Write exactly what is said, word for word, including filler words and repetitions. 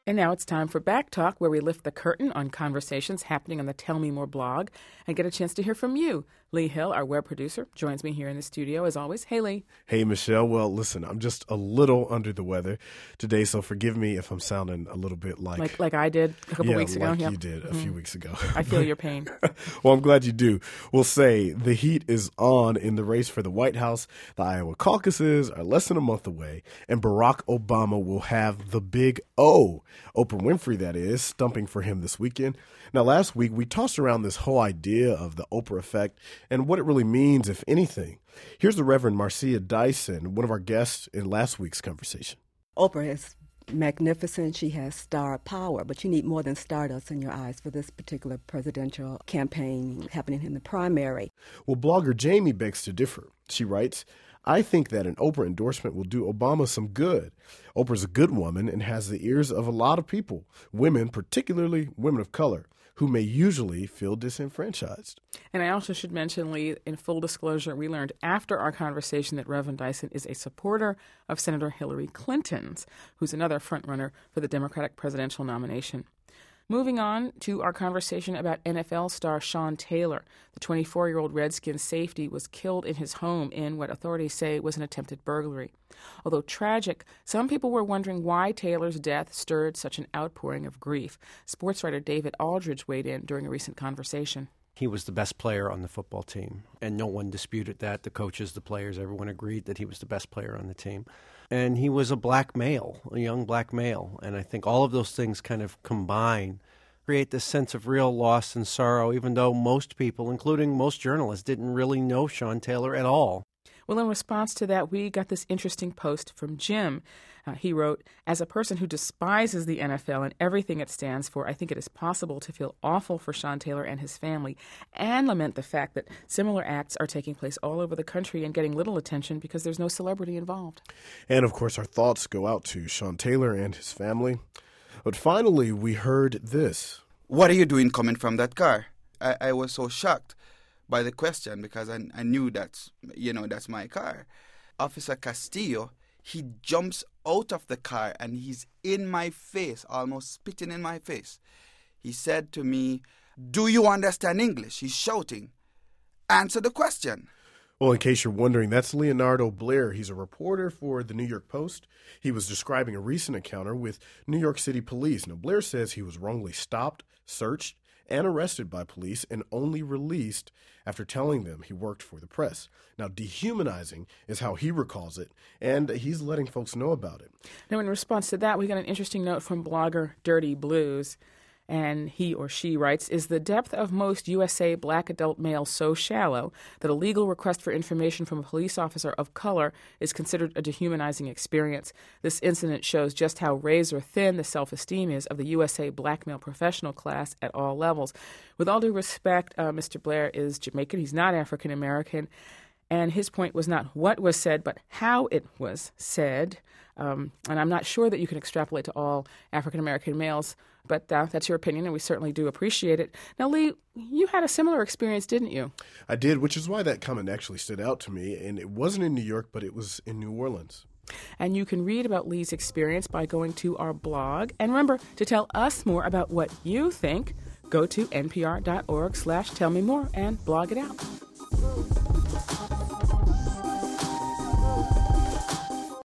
And now it's time for Back Talk, where we lift the curtain on conversations happening on the Tell Me More blog and get a chance to hear from you. Lee Hill, our web producer, joins me here in the studio as always. Hey, Lee. Hey, Michelle. Well, listen, I'm just a little under the weather today, so forgive me if I'm sounding a little bit like... Like, like I did a couple yeah, weeks ago. like Yeah, you did a mm-hmm. few weeks ago. I feel your pain. Well, I'm glad you do. We'll say the heat is on in the race for the White House. The Iowa caucuses are less than a month away, and Barack Obama will have the big O. Oprah Winfrey, that is, stumping for him this weekend. Now, last week, we tossed around this whole idea of the Oprah effect and what it really means, if anything. Here's the Reverend Marcia Dyson, one of our guests in last week's conversation. Oprah is magnificent. She has star power, but you need more than stardust in your eyes for this particular presidential campaign happening in the primary. Well, blogger Jamie begs to differ. She writes, I think that an Oprah endorsement will do Obama some good. Oprah's a good woman and has the ears of a lot of people, women, particularly women of color, who may usually feel disenfranchised. And I also should mention, Lee, in full disclosure, we learned after our conversation that Reverend Dyson is a supporter of Senator Hillary Clinton's, who's another frontrunner for the Democratic presidential nomination. Moving on to our conversation about N F L star Sean Taylor. The twenty-four-year-old Redskins safety was killed in his home in what authorities say was an attempted burglary. Although tragic, some people were wondering why Taylor's death stirred such an outpouring of grief. Sports writer David Aldridge weighed in during a recent conversation. He was the best player on the football team, and no one disputed that. The coaches, the players, everyone agreed that he was the best player on the team. And he was a black male, a young black male. And I think all of those things kind of combine, create this sense of real loss and sorrow, even though most people, including most journalists, didn't really know Sean Taylor at all. Well, in response to that, we got this interesting post from Jim. Uh, he wrote, as a person who despises the N F L and everything it stands for, I think it is possible to feel awful for Sean Taylor and his family and lament the fact that similar acts are taking place all over the country and getting little attention because there's no celebrity involved. And, of course, our thoughts go out to Sean Taylor and his family. But finally, we heard this. What are you doing coming from that car? I, I was so shocked by the question because I, I knew that's, you know, that's my car. Officer Castillo, he jumps out of the car and he's in my face, almost spitting in my face. He said to me, do you understand English? He's shouting. Answer the question. Well, in case you're wondering, that's Leonardo Blair. He's a reporter for the New York Post. He was describing a recent encounter with New York City police. Now, Blair says he was wrongly stopped, searched, and arrested by police and only released after telling them he worked for the press. Now, dehumanizing is how he recalls it, and he's letting folks know about it. Now, in response to that, we got an interesting note from blogger Dirty Blues. And he or she writes, is the depth of most U S A black adult males so shallow that a legal request for information from a police officer of color is considered a dehumanizing experience? This incident shows just how razor thin the self-esteem is of the U S A black male professional class at all levels. With all due respect, uh, Mister Blair is Jamaican. He's not African American. And his point was not what was said, but how it was said. Um, and I'm not sure that you can extrapolate to all African-American males, but uh, that's your opinion, and we certainly do appreciate it. Now, Lee, you had a similar experience, didn't you? I did, which is why that comment actually stood out to me. And it wasn't in New York, but it was in New Orleans. And you can read about Lee's experience by going to our blog. And remember, to tell us more about what you think, go to npr.org slash tell me more and blog it out.